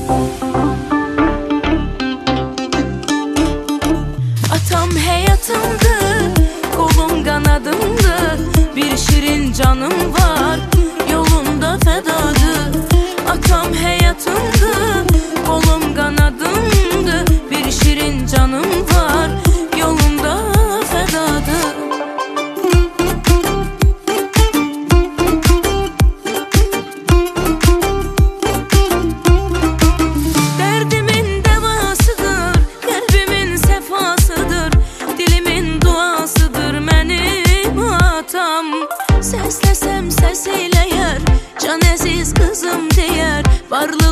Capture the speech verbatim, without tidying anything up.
Atam hayatımdı, kolum kanadımdı, bir şirin canım var.